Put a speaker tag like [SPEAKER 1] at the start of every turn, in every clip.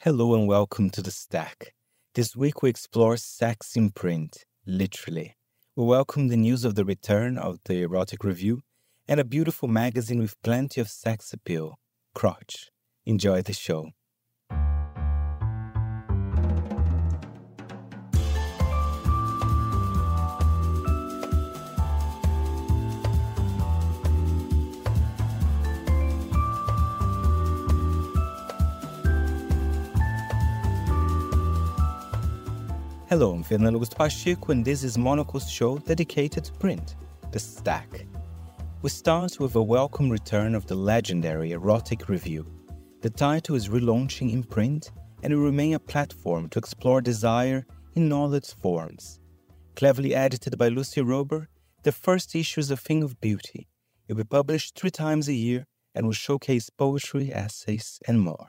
[SPEAKER 1] Hello and welcome to The Stack. This week we explore sex in print, literally. We welcome the news of the return of the Erotic Review and a beautiful magazine with plenty of sex appeal, Crotch. Enjoy the show. Hello, I'm Fernando Augusto Pacheco, and this is Monocle's show dedicated to print, The Stack. We start with a welcome return of the legendary Erotic Review. The title is relaunching in print, and will remain a platform to explore desire in all its forms. Cleverly edited by Lucy Rober, the first issue is a thing of beauty. It will be published 3 times a year and will showcase poetry, essays, and more.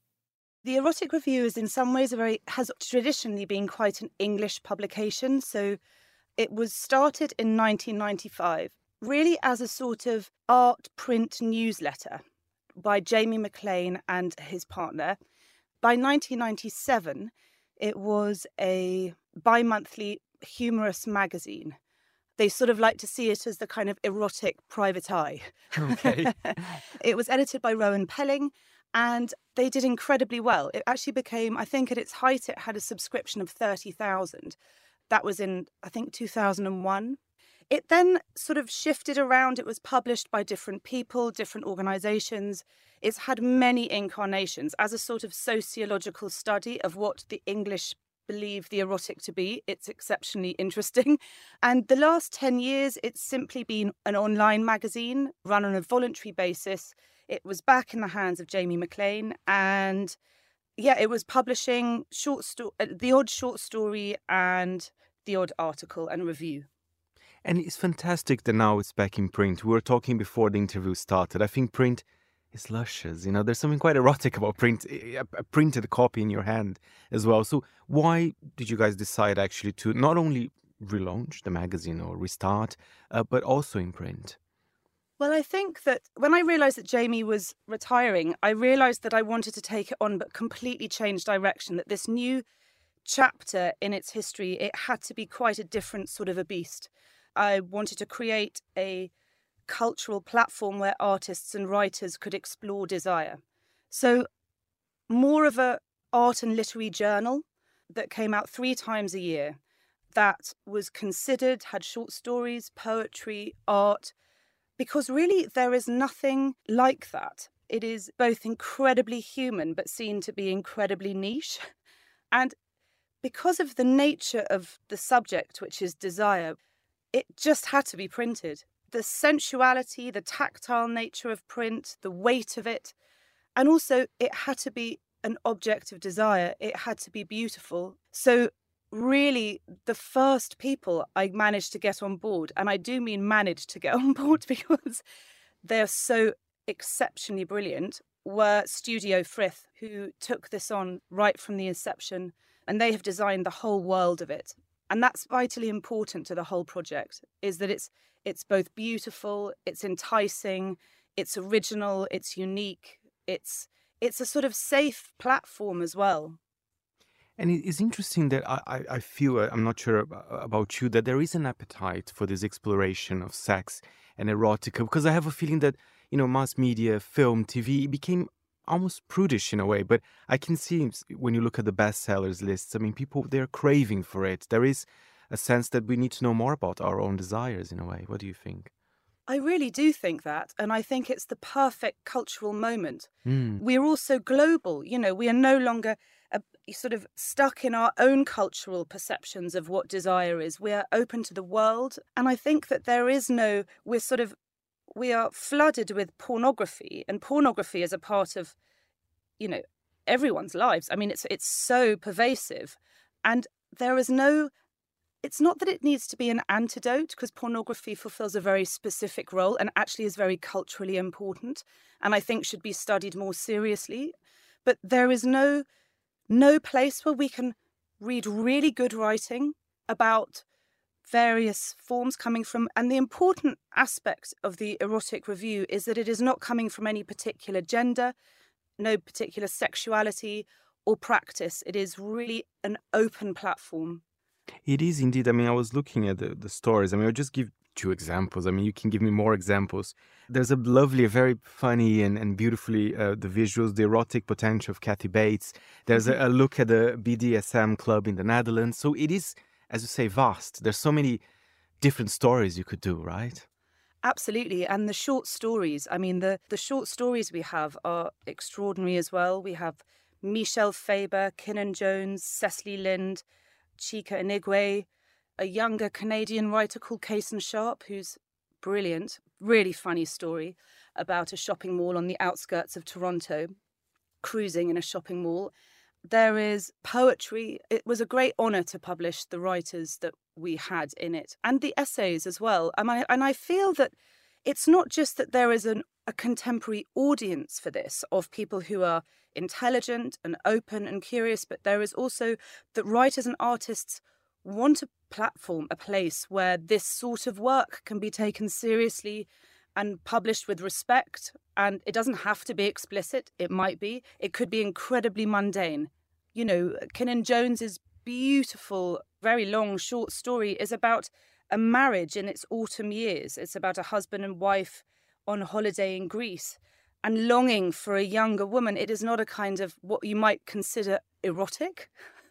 [SPEAKER 2] The Erotic Review is in some ways has traditionally been quite an English publication. So it was started in 1995, really as a sort of art print newsletter by Jamie McLean and his partner. By 1997, it was a bi-monthly humorous magazine. They sort of like to see it as the kind of erotic Private Eye.
[SPEAKER 1] Okay.
[SPEAKER 2] It was edited by Rowan Pelling. And they did incredibly well. It actually became, I think at its height, it had a subscription of 30,000. That was in, I think, 2001. It then sort of shifted around. It was published by different people, different organisations. It's had many incarnations as a sort of sociological study of what the English believe the erotic to be. It's exceptionally interesting. And the last 10 years, it's simply been an online magazine run on a voluntary basis. It was back in the hands of Jamie McLean, and it was publishing the odd short story and the odd article and review.
[SPEAKER 3] And it's fantastic that now it's back in print. We were talking before the interview started. I think print is luscious. There's something quite erotic about print, a printed copy in your hand as well. So why did you guys decide actually to not only relaunch the magazine or restart, but also in print?
[SPEAKER 2] Well, I think that when I realised that Jamie was retiring, I realised that I wanted to take it on but completely change direction, that this new chapter in its history, it had to be quite a different sort of a beast. I wanted to create a cultural platform where artists and writers could explore desire. So more of a art and literary journal that came out 3 times a year, that was considered, had short stories, poetry, art, because really there is nothing like that. It is both incredibly human but seen to be incredibly niche. And because of the nature of the subject, which is desire, it just had to be printed. The sensuality, the tactile nature of print, the weight of it, and also it had to be an object of desire. It had to be beautiful. So really, the first people I managed to get on board, and I do mean managed to get on board because they're so exceptionally brilliant, were Studio Frith, who took this on right from the inception, and they have designed the whole world of it. And that's vitally important to the whole project, is that it's both beautiful, it's enticing, it's original, it's unique, it's a sort of safe platform as well.
[SPEAKER 3] And it's interesting that I feel, I'm not sure about you, that there is an appetite for this exploration of sex and erotica, because I have a feeling that, mass media, film, TV, became almost prudish in a way. But I can see when you look at the bestsellers lists, people, they're craving for it. There is a sense that we need to know more about our own desires in a way. What do you think?
[SPEAKER 2] I really do think that, and I think it's the perfect cultural moment. We're also global, we are no longer sort of stuck in our own cultural perceptions of what desire is. We are open to the world, and I think that we are flooded with pornography, and pornography is a part of, everyone's lives. It's so pervasive, and there is no. It's not that it needs to be an antidote, because pornography fulfills a very specific role and actually is very culturally important and I think should be studied more seriously. But there is no place where we can read really good writing about various forms coming from. And the important aspect of the Erotic Review is that it is not coming from any particular gender, no particular sexuality or practice. It is really an open platform.
[SPEAKER 3] It is indeed. I mean, I was looking at the stories. I mean, I'll just give two examples. I mean, you can give me more examples. There's a lovely, very funny and beautifully the visuals, the erotic potential of Kathy Bates. There's a look at the BDSM club in the Netherlands. So it is, as you say, vast. There's so many different stories you could do, right?
[SPEAKER 2] Absolutely. And the short stories, I mean, the short stories we have are extraordinary as well. We have Michelle Faber, Kinnan Jones, Cecily Lind, Chika Inigwe, a younger Canadian writer called Kaysen Sharp, who's brilliant, really funny story about a shopping mall on the outskirts of Toronto, cruising in a shopping mall. There is poetry. It was a great honour to publish the writers that we had in it and the essays as well. And I feel that it's not just that there is a contemporary audience for this of people who are intelligent and open and curious, but there is also that writers and artists want a platform, a place where this sort of work can be taken seriously and published with respect. And it doesn't have to be explicit. It might be. It could be incredibly mundane. You know, Kinnan Jones's beautiful, very long, short story is about a marriage in its autumn years. It's about a husband and wife on holiday in Greece and longing for a younger woman. It is not a kind of what you might consider erotic,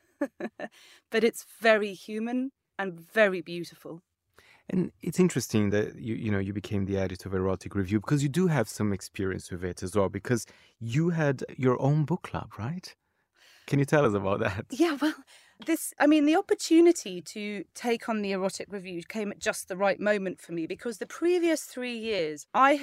[SPEAKER 2] but it's very human and very beautiful.
[SPEAKER 3] And it's interesting that you became the editor of Erotic Review because you do have some experience with it as well, because you had your own book club, right? Can you tell us about that?
[SPEAKER 2] Yeah, well, the opportunity to take on the Erotic Review came at just the right moment for me, because the previous 3 years I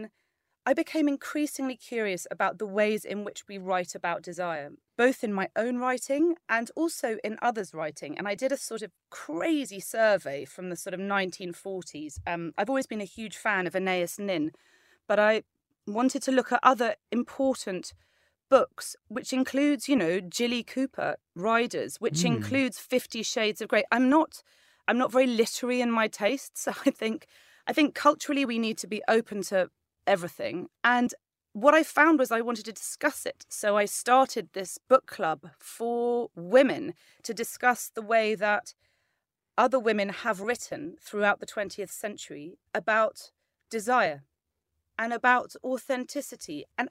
[SPEAKER 2] became increasingly curious about the ways in which we write about desire, both in my own writing and also in others' writing. And I did a sort of crazy survey from the sort of 1940s. I've always been a huge fan of Anais Nin, but I wanted to look at other important books, which includes, Jilly Cooper, Riders, which includes 50 Shades of Grey. I'm not very literary in my tastes. So I think culturally we need to be open to everything. And what I found was I wanted to discuss it. So I started this book club for women to discuss the way that other women have written throughout the 20th century about desire and about authenticity. And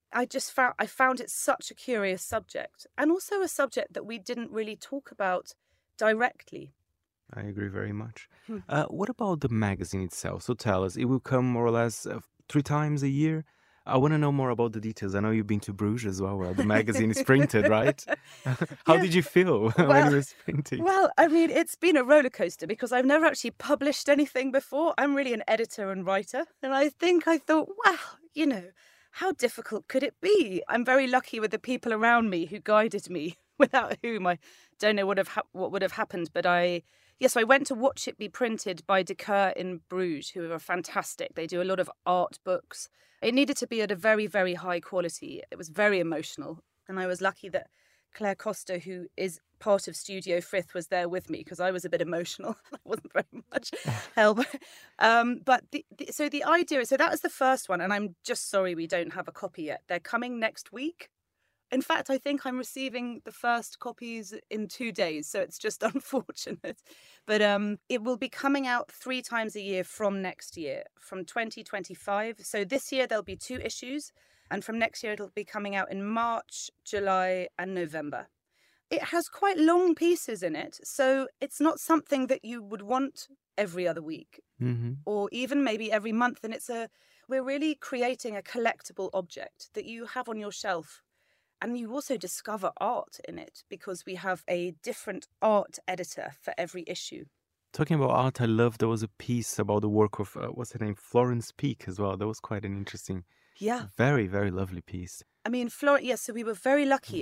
[SPEAKER 2] I found it such a curious subject, and also a subject that we didn't really talk about directly.
[SPEAKER 3] I agree very much. What about the magazine itself? So tell us, it will come more or less 3 times a year. I want to know more about the details. I know you've been to Bruges as well, where the magazine is printed, right? How did you feel when it was printing?
[SPEAKER 2] Well, I mean, it's been a roller coaster because I've never actually published anything before. I'm really an editor and writer. And I thought, wow, how difficult could it be? I'm very lucky with the people around me who guided me, without whom I don't know what would have happened. But so I went to watch it be printed by De Keur in Bruges, who are fantastic. They do a lot of art books. It needed to be at a very, very high quality. It was very emotional. And I was lucky that Claire Costa, who is part of Studio Frith, was there with me, because I was a bit emotional. I wasn't very much help. But the idea is, so that was the first one. And I'm just sorry we don't have a copy yet. They're coming next week. In fact, I think I'm receiving the first copies in 2 days, so it's just unfortunate. But it will be coming out 3 times a year from next year, from 2025. So this year there'll be 2 issues, and from next year it'll be coming out in March, July, and November. It has quite long pieces in it, so it's not something that you would want every other week, or even maybe every month. And we're really creating a collectible object that you have on your shelf. And you also discover art in it, because we have a different art editor for every issue.
[SPEAKER 3] Talking about art, I love there was a piece about the work of, what's her name, Florence Peake as well. That was quite an interesting, very, very lovely piece.
[SPEAKER 2] I mean, so we were very lucky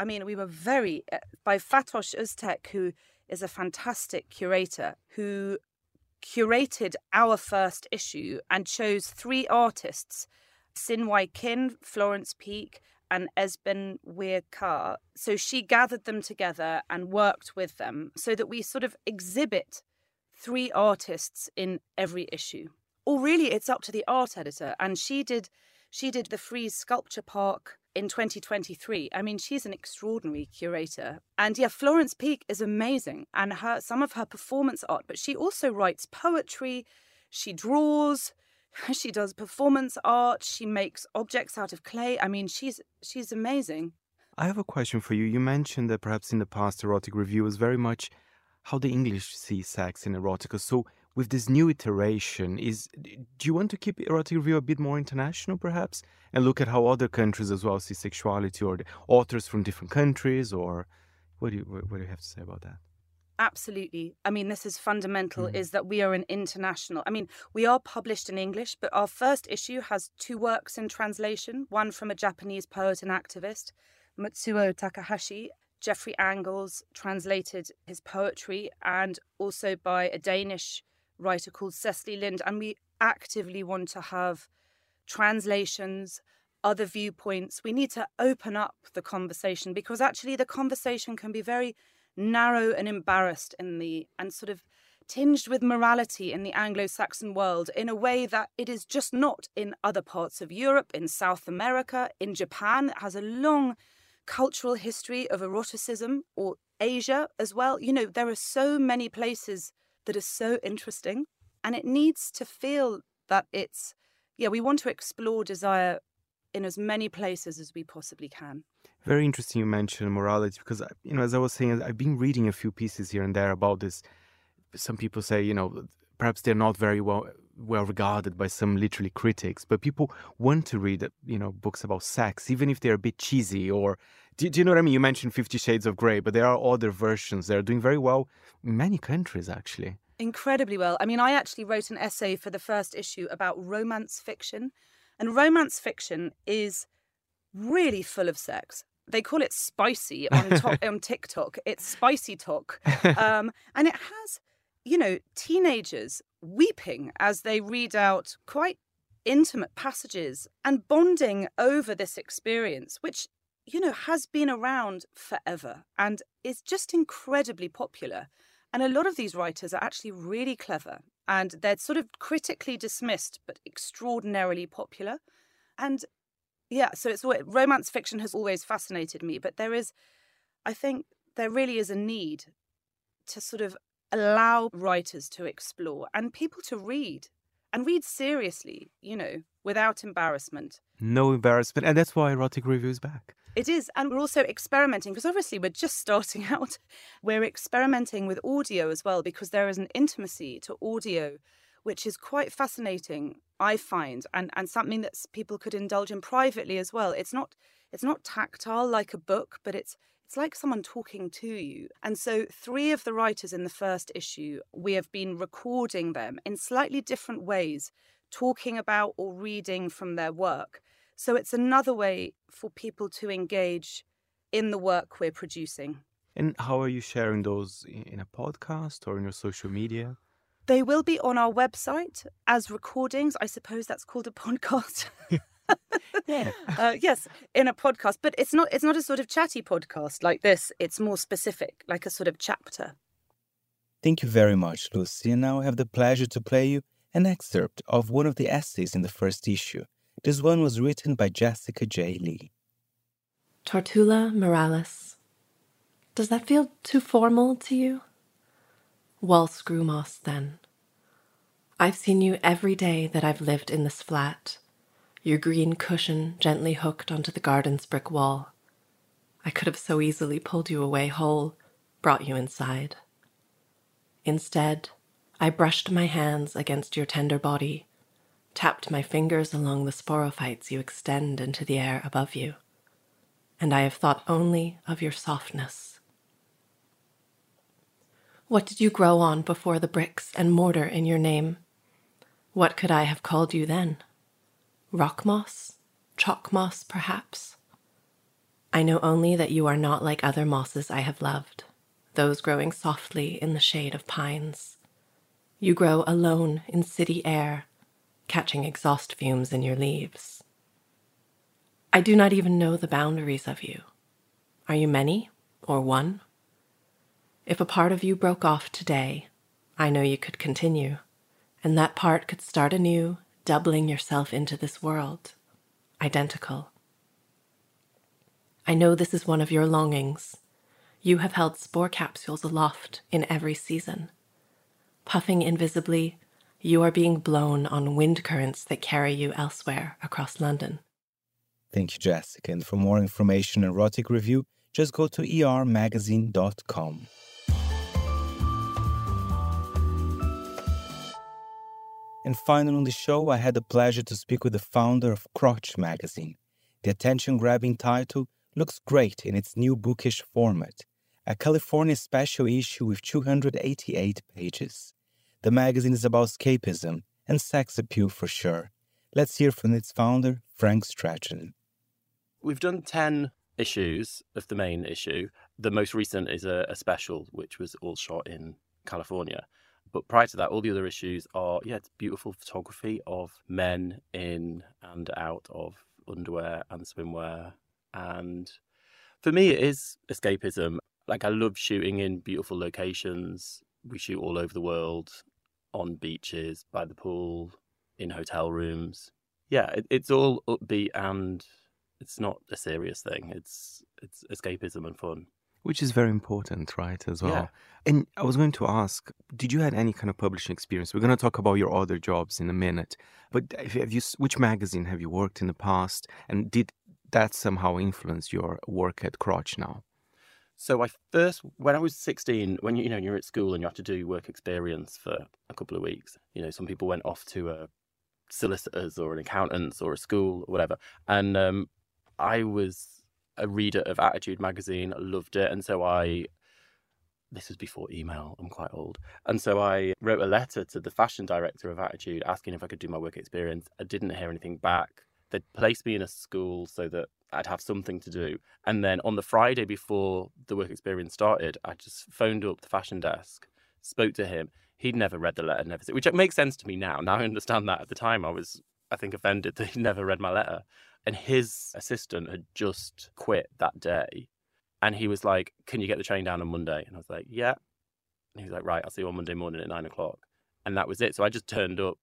[SPEAKER 2] by Fatosh Öztek, who is a fantastic curator, who curated our first issue and chose 3 artists, Sinwai Kin, Florence Peake, and Esben Weir-Carr. So she gathered them together and worked with them so that we sort of exhibit 3 artists in every issue. Or really, it's up to the art editor. And she did the Frieze Sculpture Park in 2023. I mean, she's an extraordinary curator. And yeah, Florence Peake is amazing, and some of her performance art, but she also writes poetry, she draws, she does performance art, she makes objects out of clay. I mean, she's amazing.
[SPEAKER 3] I have a question for you. You mentioned that perhaps in the past erotic review was very much how the English see sex in erotica. So with this new iteration, do you want to keep erotic review a bit more international perhaps, and look at how other countries as well see sexuality, or the authors from different countries, or what do you have to say about that?
[SPEAKER 2] Absolutely. I mean, this is fundamental, is that we are an international. I mean, we are published in English, but our first issue has 2 works in translation, one from a Japanese poet and activist, Matsuo Takahashi. Jeffrey Angles translated his poetry, and also by a Danish writer called Cecily Lind. And we actively want to have translations, other viewpoints. We need to open up the conversation, because actually the conversation can be very narrow and embarrassed and sort of tinged with morality in the Anglo-Saxon world in a way that it is just not in other parts of Europe, in South America, in Japan. It has a long cultural history of eroticism, or Asia as well. You know, there are so many places that are so interesting, and it needs to feel that we want to explore desire in as many places as we possibly can.
[SPEAKER 3] Very interesting you mentioned morality, because, as I was saying, I've been reading a few pieces here and there about this. Some people say, perhaps they're not very well regarded by some literary critics, but people want to read, books about sex, even if they're a bit cheesy. Or do you know what I mean? You mentioned 50 Shades of Grey, but there are other versions that are doing very well in many countries, actually.
[SPEAKER 2] Incredibly well. I mean, I actually wrote an essay for the first issue about romance fiction, and romance fiction is really full of sex. They call it spicy on TikTok. It's spicy talk. And it has, teenagers weeping as they read out quite intimate passages and bonding over this experience, which, has been around forever and is just incredibly popular. And a lot of these writers are actually really clever, and they're sort of critically dismissed, but extraordinarily popular. And yeah, so romance fiction has always fascinated me, but I think there really is a need to sort of allow writers to explore and people to read, and read seriously, without embarrassment.
[SPEAKER 3] No embarrassment, and that's why Erotic Review is back.
[SPEAKER 2] It is, and we're also experimenting, because obviously we're just starting out. We're experimenting with audio as well, because there is an intimacy to audio which is quite fascinating, I find, and something that people could indulge in privately as well. It's not tactile like a book, but it's like someone talking to you. And so 3 of the writers in the first issue, we have been recording them in slightly different ways, talking about or reading from their work. So it's another way for people to engage in the work we're producing.
[SPEAKER 3] And how are you sharing those, in a podcast or in your social media?
[SPEAKER 2] They will be on our website as recordings. I suppose that's called a podcast.
[SPEAKER 3] Yeah.
[SPEAKER 2] Yes, in a podcast. But it's not a sort of chatty podcast like this. It's more specific, like a sort of chapter.
[SPEAKER 1] Thank you very much, Lucy. And now I have the pleasure to play you an excerpt of one of the essays in the first issue. This one was written by Jessica J. Lee.
[SPEAKER 4] Tortula Moralis. Does that feel too formal to you? Wall screw moss, then. I've seen you every day that I've lived in this flat, your green cushion gently hooked onto the garden's brick wall. I could have so easily pulled you away whole, brought you inside. Instead, I brushed my hands against your tender body, tapped my fingers along the sporophytes you extend into the air above you, and I have thought only of your softness. What did you grow on before the bricks and mortar in your name? What could I have called you then? Rock moss? Chalk moss, perhaps? I know only that you are not like other mosses I have loved, those growing softly in the shade of pines. You grow alone in city air, catching exhaust fumes in your leaves. I do not even know the boundaries of you. Are you many or one? If a part of you broke off today, I know you could continue, and that part could start anew, doubling yourself into this world, identical. I know this is one of your longings. You have held spore capsules aloft in every season. Puffing invisibly, you are being blown on wind currents that carry you elsewhere across London.
[SPEAKER 1] Thank you, Jessica. And for more information and erotic review, just go to ermagazine.com. And finally on the show, I had the pleasure to speak with the founder of Crotch magazine. The attention-grabbing title looks great in its new bookish format, a California special issue with 288 pages. The magazine is about escapism and sex appeal for sure. Let's hear from its founder, Frank Strachan.
[SPEAKER 5] We've done 10 issues of the main issue. The most recent is a special, which was all shot in California. But prior to that, all the other issues are, it's beautiful photography of men in and out of underwear and swimwear. And for me, it is escapism. Like, I love shooting in beautiful locations. We shoot all over the world, on beaches, by the pool, in hotel rooms. Yeah, it's all upbeat and it's not a serious thing. It's escapism and fun.
[SPEAKER 3] Which is very important, right, as well.
[SPEAKER 5] Yeah.
[SPEAKER 3] And I was going to ask, did you have any kind of publishing experience? We're going to talk about your other jobs in a minute. But which magazine have you worked in the past? And did that somehow influence your work at Crotch now?
[SPEAKER 5] So when I was 16, when you're at school and you have to do work experience for a couple of weeks, some people went off to a solicitor's or an accountant's or a school or whatever. And I was a reader of Attitude magazine, loved it. And so this was before email, I'm quite old. And so I wrote a letter to the fashion director of Attitude asking if I could do my work experience. I didn't hear anything back. They'd placed me in a school so that I'd have something to do. And then on the Friday before the work experience started, I just phoned up the fashion desk, spoke to him. He'd never read the letter, never seen, which makes sense to me now. Now I understand that. At the time, I think, offended that he'd never read my letter. And his assistant had just quit that day. And he was like, can you get the train down on Monday? And I was like, yeah. And he was like, right, I'll see you on Monday morning at 9:00. And that was it. So I just turned up,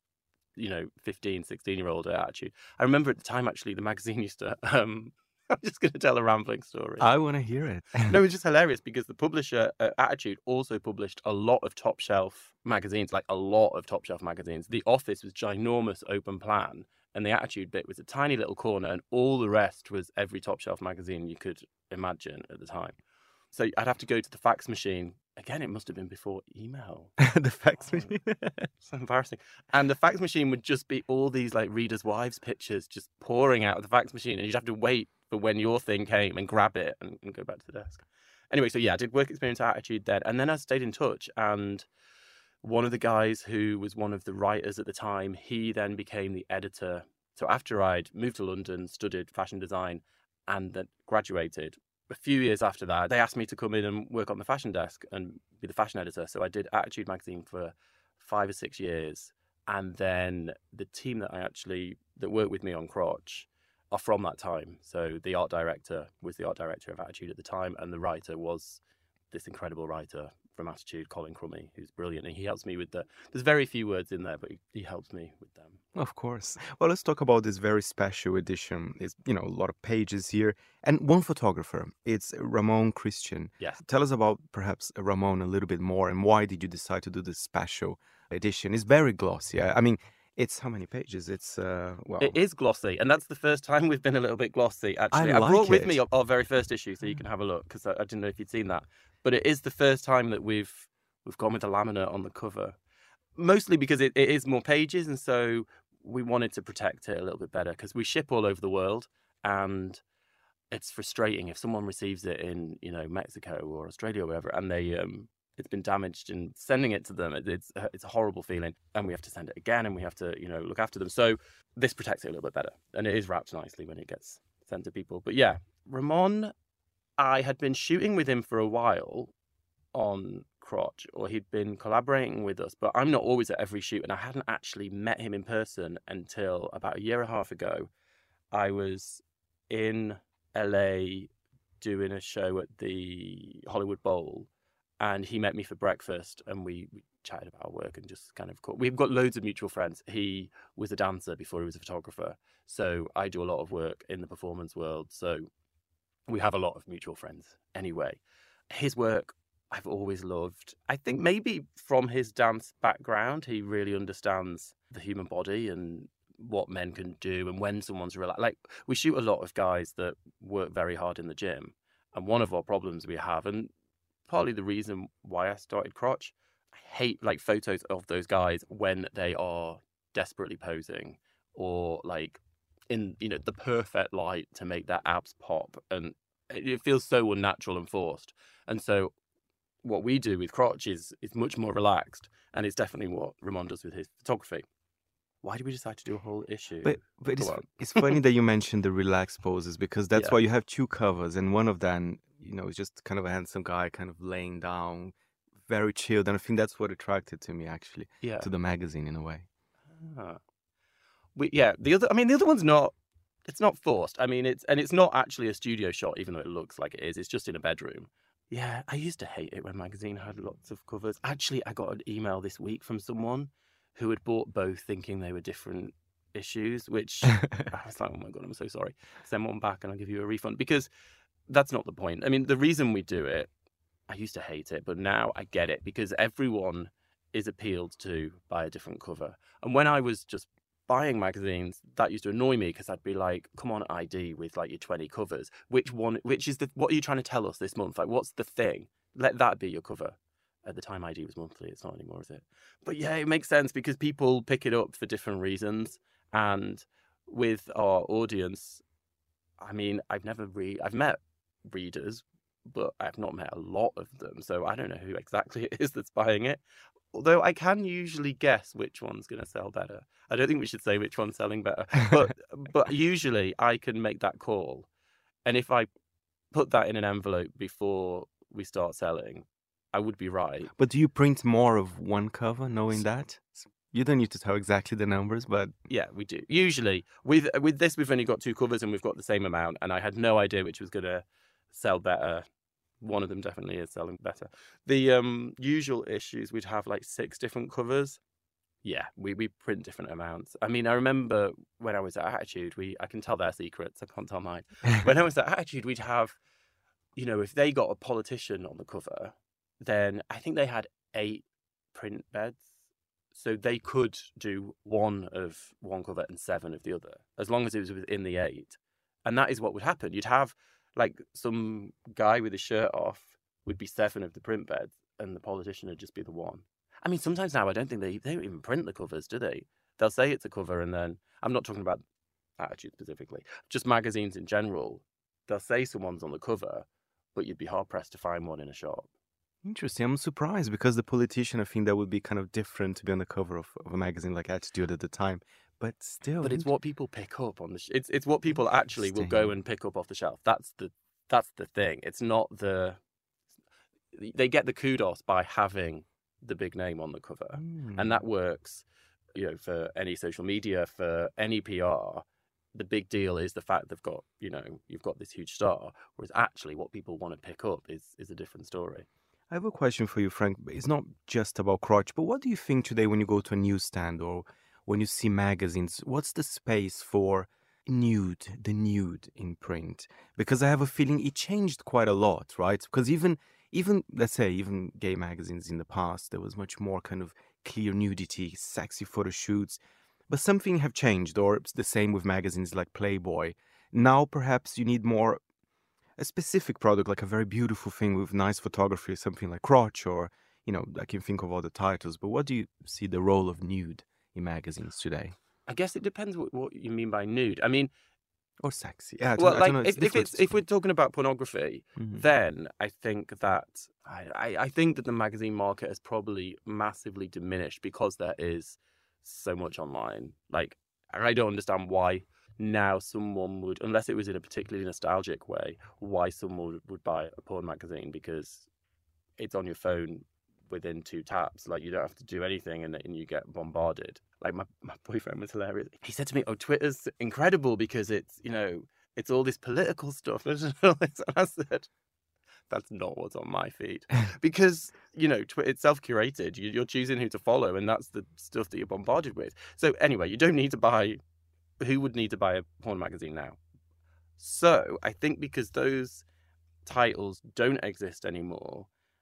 [SPEAKER 5] 15, 16-year-old at Attitude. I remember at the time, actually, the magazine used to... I'm just going to tell a rambling story.
[SPEAKER 3] I want to hear it.
[SPEAKER 5] No, it's just hilarious because the publisher at Attitude also published a lot of top shelf magazines, like a lot of top shelf magazines. The Office was ginormous open plan. And the Attitude bit was a tiny little corner, and all the rest was every top shelf magazine you could imagine at the time. So I'd have to go to the fax machine. Again, it must have been before email.
[SPEAKER 3] The fax machine.
[SPEAKER 5] So embarrassing. And the fax machine would just be all these like readers' wives' pictures just pouring out of the fax machine, and you'd have to wait for when your thing came and grab it and go back to the desk. Anyway, so yeah, I did work experience at Attitude then, and then I stayed in touch. And one of the guys who was one of the writers at the time, he then became the editor. So after I'd moved to London, studied fashion design, and then graduated, a few years after that, they asked me to come in and work on the fashion desk and be the fashion editor. So I did Attitude magazine for 5 or 6 years. And then the team that worked with me on Crotch are from that time. So the art director was the art director of Attitude at the time, and the writer was this incredible writer from Attitude, Colin Crummy, who's brilliant. And he helps me with there's very few words in there, but he helps me with them.
[SPEAKER 3] Of course. Well, let's talk about this very special edition. It's, a lot of pages here. And one photographer, it's Ramon Christian.
[SPEAKER 5] Yes.
[SPEAKER 3] Tell us about perhaps Ramon a little bit more, and why did you decide to do this special edition? It's very glossy. I mean, it's how many pages? It's,
[SPEAKER 5] It is glossy, and that's the first time we've been a little bit glossy, actually.
[SPEAKER 3] I
[SPEAKER 5] brought with
[SPEAKER 3] it.
[SPEAKER 5] me our very first issue, so you can have a look, because I didn't know if you'd seen that. But it is the first time that we've gone with the laminate on the cover, mostly because it is more pages, and so we wanted to protect it a little bit better, because we ship all over the world, and it's frustrating if someone receives it in, Mexico or Australia or wherever, and they... it's been damaged, and sending it to them, it's a horrible feeling. And we have to send it again, and we have to, look after them. So this protects it a little bit better. And it is wrapped nicely when it gets sent to people. But yeah, Ramon, I had been shooting with him for a while on Crotch, or he'd been collaborating with us, but I'm not always at every shoot. And I hadn't actually met him in person until about a year and a half ago. I was in LA doing a show at the Hollywood Bowl, and he met me for breakfast, and we chatted about work and just kind of... We've got loads of mutual friends. He was a dancer before he was a photographer. So I do a lot of work in the performance world. So We have a lot of mutual friends anyway. His work I've always loved. I think maybe from his dance background, he really understands the human body and what men can do and when someone's relaxed. Like, we shoot a lot of guys that work very hard in the gym. And one of our problems we have, and partly the reason why I started Crotch, I hate like photos of those guys when they are desperately posing or like in, you know, the perfect light to make their abs pop. And it feels so unnatural and forced. And so what we do with Crotch is much more relaxed, and it's definitely what Ramon does with his photography. Why did we decide to do a whole issue?
[SPEAKER 3] But it's funny that you mentioned the relaxed poses, because that's why you have two covers, and one of them, you know, is just kind of a handsome guy kind of laying down, very chilled, and I think that's what attracted to me actually to the magazine in a way.
[SPEAKER 5] The other one's not. It's not forced. I mean, it's not actually a studio shot, even though it looks like it is. It's just in a bedroom. Yeah, I used to hate it when magazine had lots of covers. Actually, I got an email this week from someone who had bought both thinking they were different issues, which I was like, oh my God, I'm so sorry. Send one back and I'll give you a refund, because that's not the point. I mean, the reason we do it, I used to hate it, but now I get it, because everyone is appealed to by a different cover. And when I was just buying magazines, that used to annoy me, because I'd be like, come on, ID with like your 20 covers. What are you trying to tell us this month? Like, what's the thing? Let that be your cover. At the time, ID was monthly. It's not anymore, is it? But yeah, it makes sense because people pick it up for different reasons. And with our audience, I mean, I've met readers, but I've not met a lot of them. So I don't know who exactly it is that's buying it. Although I can usually guess which one's going to sell better. I don't think we should say which one's selling better. But usually I can make that call. And if I put that in an envelope before we start selling, I would be right.
[SPEAKER 3] But do you print more of one cover knowing that? You don't need to tell exactly the numbers, but...
[SPEAKER 5] Yeah, we do. Usually. With this, we've only got 2 covers and we've got the same amount. And I had no idea which was going to sell better. One of them definitely is selling better. The usual issues, we'd have like 6 different covers. Yeah, we print different amounts. I mean, I remember when I was at Attitude, I can tell their secrets, I can't tell mine. When I was at Attitude, we'd have, you know, if they got a politician on the cover, then I think they had 8 print beds. So they could do 1 of one cover and 7 of the other, as long as it was within the 8. And that is what would happen. You'd have like some guy with his shirt off would be 7 of the print beds, and the politician would just be the 1. I mean, sometimes now I don't think they don't even print the covers, do they? They'll say it's a cover, and then I'm not talking about Attitude specifically, just magazines in general. They'll say someone's on the cover, but you'd be hard pressed to find one in a shop.
[SPEAKER 3] Interesting. I'm surprised, because the politician, I think that would be kind of different to be on the cover of a magazine like Attitude at the time. But still,
[SPEAKER 5] but it's what people pick up on the. It's what people actually will go and pick up off the shelf. That's the thing. It's not the. They get the kudos by having the big name on the cover, and that works. You know, for any social media, for any PR, the big deal is the fact they've got, you know, you've got this huge star. Whereas actually, what people want to pick up is a different story.
[SPEAKER 3] I have a question for you, Frank. It's not just about Crotch, but what do you think today when you go to a newsstand or when you see magazines? What's the space for the nude in print? Because I have a feeling it changed quite a lot, right? Because even let's say even gay magazines in the past, there was much more kind of clear nudity, sexy photo shoots. But something have changed, or it's the same with magazines like Playboy. Now perhaps you need more a specific product, like a very beautiful thing with nice photography, something like Crotch, or, you know, I can think of all the titles. But what do you see the role of nude in magazines today?
[SPEAKER 5] I guess it depends what you mean by nude. I mean,
[SPEAKER 3] or sexy. Yeah,
[SPEAKER 5] if we're talking about pornography, then I think that I think that the magazine market has probably massively diminished because there is so much online. Like, I don't understand why now someone would, unless it was in a particularly nostalgic way, why someone would buy a porn magazine, because it's on your phone within 2 taps. Like, you don't have to do anything and you get bombarded. Like, my boyfriend was hilarious. He said to me, oh, Twitter's incredible because it's, you know, it's all this political stuff. And I said, that's not what's on my feed. Because, you know, it's self-curated. You're choosing who to follow, and that's the stuff that you're bombarded with. So anyway, you don't need to buy... Who would need to buy a porn magazine now? So I think because those titles don't exist anymore.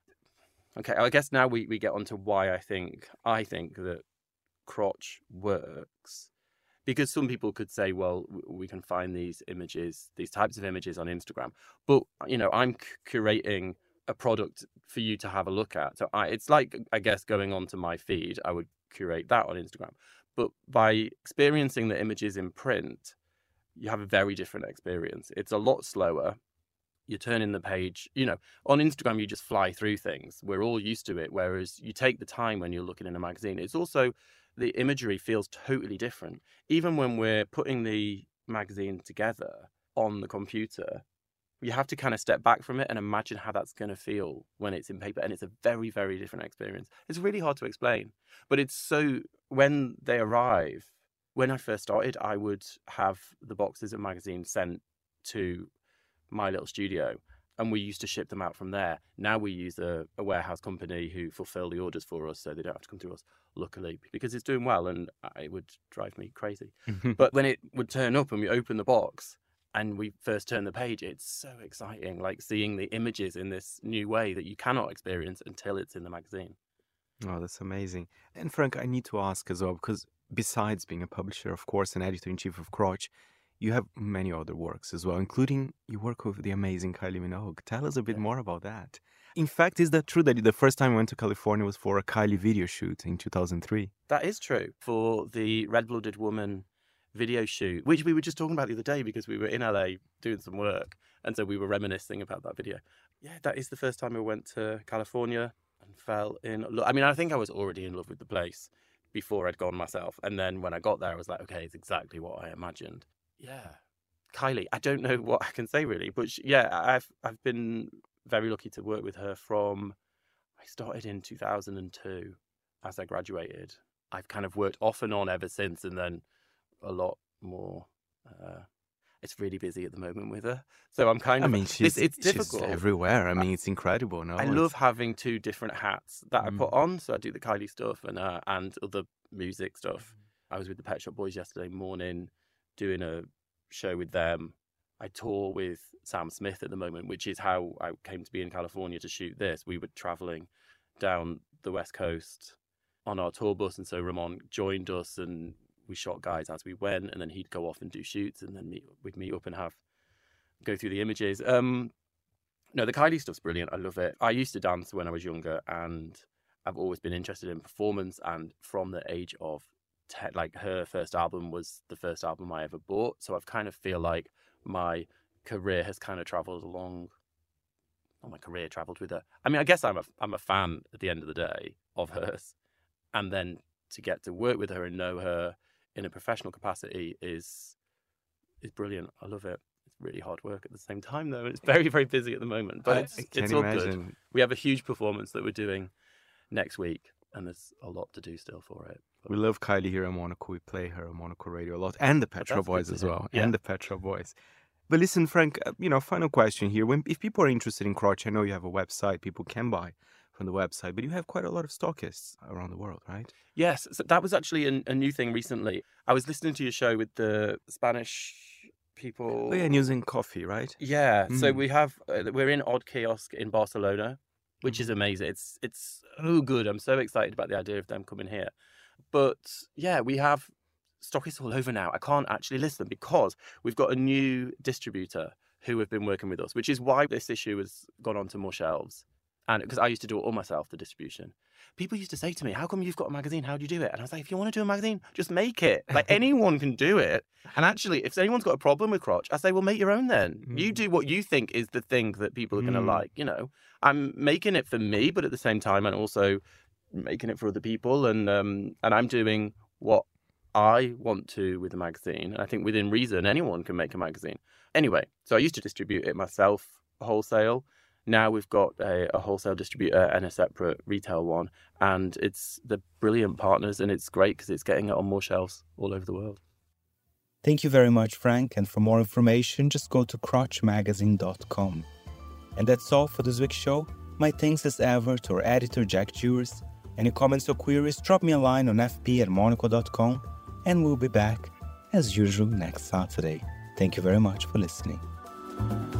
[SPEAKER 5] Okay, I guess now we get on to why I think that Crotch works. Because some people could say, well, we can find these images, these types of images on Instagram. But, I'm curating a product for you to have a look at. So it's like, I guess, going onto my feed, I would curate that on Instagram. But by experiencing the images in print, you have a very different experience. It's a lot slower. You turn in the page, on Instagram, you just fly through things. We're all used to it. Whereas you take the time when you're looking in a magazine. It's also, the imagery feels totally different. Even when we're putting the magazine together on the computer, you have to kind of step back from it and imagine how that's going to feel when it's in paper. And it's a very, very different experience. It's really hard to explain. But it's so, when they arrive, when I first started, I would have the boxes of magazines sent to my little studio, and we used to ship them out from there. Now we use a warehouse company who fulfill the orders for us, so they don't have to come to us, luckily, because it's doing well, and it would drive me crazy. But when it would turn up and we open the box and we first turn the page, it's so exciting, like seeing the images in this new way that you cannot experience until it's in the magazine.
[SPEAKER 3] Oh, that's amazing. And Frank, I need to ask as well, because besides being a publisher, of course, and editor-in-chief of Crotch, you have many other works as well, including you work with the amazing Kylie Minogue. Tell us a bit more about that. In fact, is that true that the first time I went to California was for a Kylie video shoot in 2003?
[SPEAKER 5] That is true. For the Red-Blooded Woman video shoot, which we were just talking about the other day because we were in LA doing some work, and so we were reminiscing about that video. Yeah, that is the first time I went to California and fell in love. I mean, I think I was already in love with the place before I'd gone myself. And then when I got there, I was like, okay, it's exactly what I imagined. Yeah, Kylie. I don't know what I can say really, but I've been very lucky to work with her from. I started in 2002 as I graduated. I've kind of worked off and on ever since, and then a lot more. It's really busy at the moment with her, so I'm kind of.
[SPEAKER 3] I mean,
[SPEAKER 5] it's difficult.
[SPEAKER 3] She's everywhere. I mean, it's incredible. No,
[SPEAKER 5] I love having two different hats that I put on. So I do the Kylie stuff and other music stuff. I was with the Pet Shop Boys yesterday morning, doing a show with them. I tour with Sam Smith at the moment, which is how I came to be in California to shoot this. We were traveling down the West Coast on our tour bus, and so Ramon joined us, and we shot guys as we went, and then he'd go off and do shoots, and then we'd meet up and go through the images. No, the Kylie stuff's brilliant. I love it. I used to dance when I was younger, and I've always been interested in performance, and from the age of her first album was the first album I ever bought. So I've kind of feel like my career has kind of traveled along. Well, my career traveled with her. I mean, I guess I'm a fan at the end of the day of hers. And then to get to work with her and know her in a professional capacity is brilliant. I love it. It's really hard work at the same time, though. It's very, very busy at the moment. But it's all good. We have a huge performance that we're doing next week, and there's a lot to do still for it.
[SPEAKER 3] We love Kylie here in Monaco. We play her on Monaco Radio a lot, and the Pet Shop Boys as well, and the Pet Shop Boys. But listen, Frank, final question here. If people are interested in Crotch, I know you have a website. People can buy from the website, but you have quite a lot of stockists around the world, right?
[SPEAKER 5] Yes, so that was actually a new thing recently. I was listening to your show with the Spanish people.
[SPEAKER 3] Oh yeah, News and Coffee, right?
[SPEAKER 5] Yeah, so we're in Odd Kiosk in Barcelona, which is amazing. It's so good. I'm so excited about the idea of them coming here. But yeah, we have stockists all over now. I can't actually list them because we've got a new distributor who have been working with us, which is why this issue has gone onto more shelves. And because I used to do it all myself, the distribution. People used to say to me, how come you've got a magazine? How do you do it? And I was like, if you want to do a magazine, just make it. Like anyone can do it. And actually, if anyone's got a problem with Crotch, I say, well, make your own then. You do what you think is the thing that people are going to like. I'm making it for me, but at the same time, I'm also making it for other people. And I'm doing what I want to with a magazine. And I think within reason, anyone can make a magazine. Anyway, so I used to distribute it myself, wholesale. Now we've got a wholesale distributor and a separate retail one. And they're brilliant partners, and it's great because it's getting it on more shelves all over the world.
[SPEAKER 1] Thank you very much, Frank. And for more information, just go to crotchmagazine.com. And that's all for this week's show. My thanks as ever to our editor, Jack Jewers. Any comments or queries, drop me a line on fp@monaco.com. And we'll be back, as usual, next Saturday. Thank you very much for listening.